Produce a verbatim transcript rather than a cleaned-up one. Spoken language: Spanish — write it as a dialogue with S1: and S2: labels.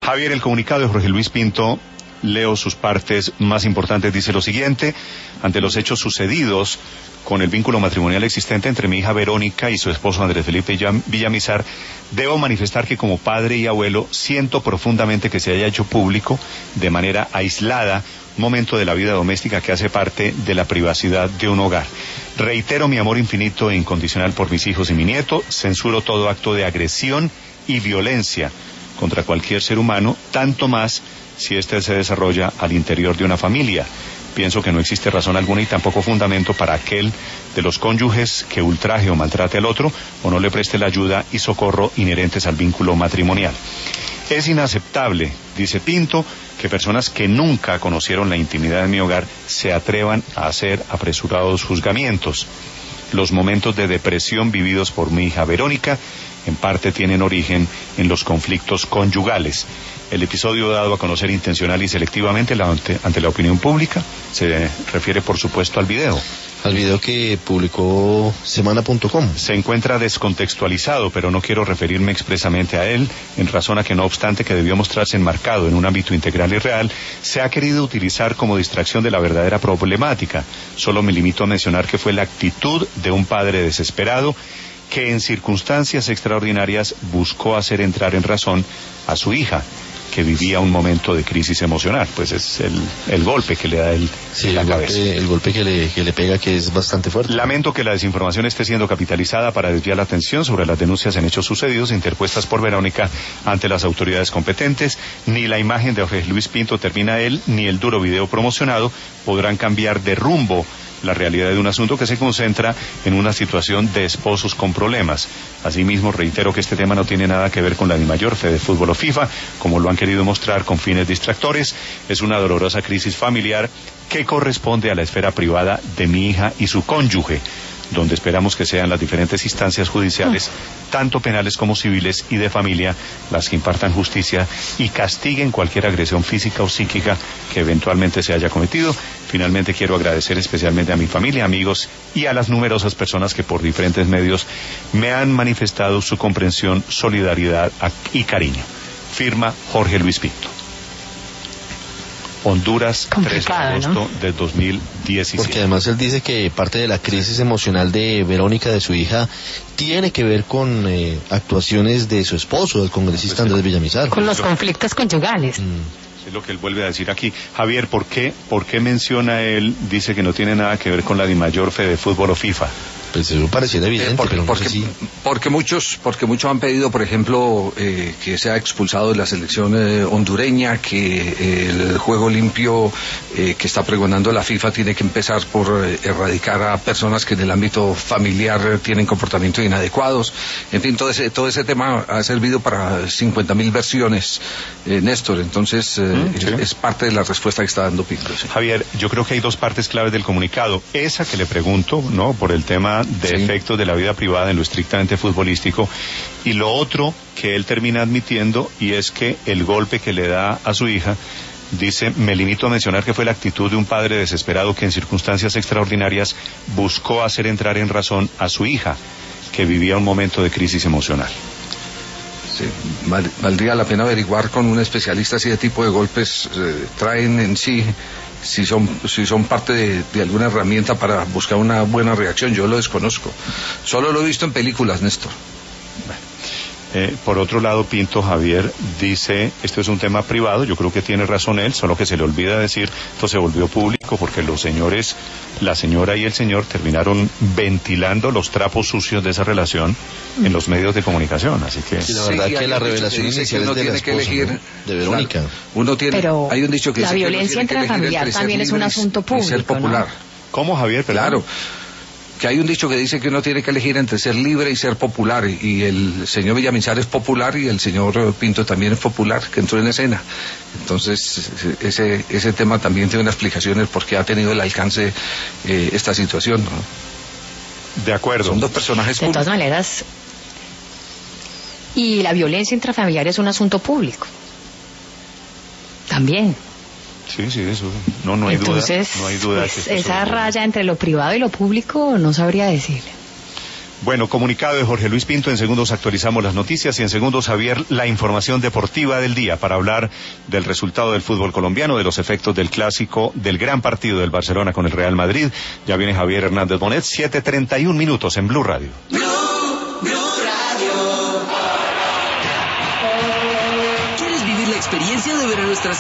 S1: Javier, el comunicado de Jorge Luis Pinto, leo sus partes más importantes, dice lo siguiente: ante los hechos sucedidos con el vínculo matrimonial existente entre mi hija Verónica y su esposo Andrés Felipe Villamizar, debo manifestar que como padre y abuelo siento profundamente que se haya hecho público de manera aislada un momento de la vida doméstica que hace parte de la privacidad de un hogar. Reitero mi amor infinito e incondicional por mis hijos y mi nieto, censuro todo acto de agresión y violencia contra cualquier ser humano, tanto más si éste se desarrolla al interior de una familia. Pienso que no existe razón alguna y tampoco fundamento para aquel de los cónyuges que ultraje o maltrate al otro o no le preste la ayuda y socorro inherentes al vínculo matrimonial. Es inaceptable, dice Pinto, que personas que nunca conocieron la intimidad de mi hogar se atrevan a hacer apresurados juzgamientos. Los momentos de depresión vividos por mi hija Verónica en parte tienen origen en los conflictos conyugales. El episodio dado a conocer intencional y selectivamente la, ante, ante la opinión pública se refiere por supuesto al video.
S2: Al video que publicó semana punto com.
S1: Se encuentra descontextualizado, pero no quiero referirme expresamente a él, en razón a que no obstante que debió mostrarse enmarcado en un ámbito integral y real, se ha querido utilizar como distracción de la verdadera problemática. Solo me limito a mencionar que fue la actitud de un padre desesperado que en circunstancias extraordinarias buscó hacer entrar en razón a su hija, que vivía un momento de crisis emocional. Pues es el, el golpe que le da el,
S2: sí,
S1: la
S2: el
S1: cabeza.
S2: Golpe, el golpe que le, que le pega, que es bastante fuerte.
S1: Lamento que la desinformación esté siendo capitalizada para desviar la atención sobre las denuncias en hechos sucedidos interpuestas por Verónica ante las autoridades competentes. Ni la imagen de Jorge Luis Pinto termina él, ni el duro video promocionado podrán cambiar de rumbo la realidad de un asunto que se concentra en una situación de esposos con problemas. Asimismo, reitero que este tema no tiene nada que ver con la Dimayor, Fede Fútbol o FIFA, como lo han querido mostrar con fines distractores. Es una dolorosa crisis familiar que corresponde a la esfera privada de mi hija y su cónyuge, donde esperamos que sean las diferentes instancias judiciales, tanto penales como civiles y de familia, las que impartan justicia y castiguen cualquier agresión física o psíquica que eventualmente se haya cometido. Finalmente quiero agradecer especialmente a mi familia, amigos y a las numerosas personas que por diferentes medios me han manifestado su comprensión, solidaridad y cariño. Firma Jorge Luis Pinto. Honduras, tres de agosto, ¿no?, de dos mil diecisiete.
S2: Porque además él dice que parte de la crisis emocional de Verónica, de su hija, tiene que ver con eh, actuaciones de su esposo, el congresista Andrés Villamizar.
S3: Con los conflictos conyugales.
S1: Mm. Es lo que él vuelve a decir aquí. Javier, ¿por qué, por qué menciona él, dice que no tiene nada que ver con la Dimayor, Fede Fútbol o FIFA?
S2: Pues eso pareciera evidente,
S4: eh, porque,
S2: pero no
S4: porque,
S2: sé si...
S4: porque muchos porque muchos han pedido, por ejemplo, eh, que sea expulsado de la selección eh, hondureña, que eh, el juego limpio eh, que está pregonando la FIFA tiene que empezar por eh, erradicar a personas que en el ámbito familiar eh, tienen comportamientos inadecuados. En fin, todo ese todo ese tema ha servido para cincuenta mil versiones, eh, Néstor. Entonces eh, mm, ¿sí? es, es parte de la respuesta que está dando Pinto. ¿Sí?
S1: Javier, yo creo que hay dos partes claves del comunicado. Esa que le pregunto, ¿no?, por el tema de sí. efectos de la vida privada en lo estrictamente futbolístico, y lo otro que él termina admitiendo, y es que el golpe que le da a su hija, dice, me limito a mencionar que fue la actitud de un padre desesperado que en circunstancias extraordinarias buscó hacer entrar en razón a su hija, que vivía un momento de crisis emocional.
S4: Sí, val, valdría la pena averiguar con un especialista si ese tipo de golpes eh, traen en sí, si son si son parte de, de alguna herramienta para buscar una buena reacción. Yo lo desconozco, solo lo he visto en películas, Néstor.
S1: Eh, por otro lado, Pinto, Javier, dice, esto es un tema privado, yo creo que tiene razón él, solo que se le olvida decir, esto se volvió público porque los señores, la señora y el señor terminaron ventilando los trapos sucios de esa relación en los medios de comunicación, así que...
S2: Sí, la verdad sí, que la revelación inicial es de la esposa,
S4: elegir,
S2: ¿no?, de Verónica.
S4: Claro, uno tiene,
S3: pero
S4: hay un dicho que
S3: la
S4: dice
S3: violencia
S4: que
S3: intrafamiliar también es un asunto público,
S4: ser popular.
S3: ¿no?
S1: ¿Cómo, Javier? Perdón.
S4: Claro. Que hay un dicho que dice que uno tiene que elegir entre ser libre y ser popular, y el señor Villamizar es popular y el señor Pinto también es popular, que entró en escena. Entonces ese ese tema también tiene una explicación el por qué ha tenido el alcance eh, esta situación, ¿no?
S1: De acuerdo.
S4: Son dos personajes públicos.
S3: De todas maneras, y la violencia intrafamiliar es un asunto público también.
S1: Sí, sí, eso, no, no hay
S3: Entonces,
S1: duda, no hay duda.
S3: Pues,
S1: que
S3: esa raya entre lo privado y lo público no sabría decirle.
S1: Bueno, comunicado de Jorge Luis Pinto. En segundos actualizamos las noticias y en segundos, Javier, la información deportiva del día para hablar del resultado del fútbol colombiano, de los efectos del clásico, del gran partido del Barcelona con el Real Madrid. Ya viene Javier Hernández Bonet, siete treinta y un minutos en Blue Radio.
S5: Blue, Blue Radio. ¿Quieres vivir la experiencia de ver a nuestras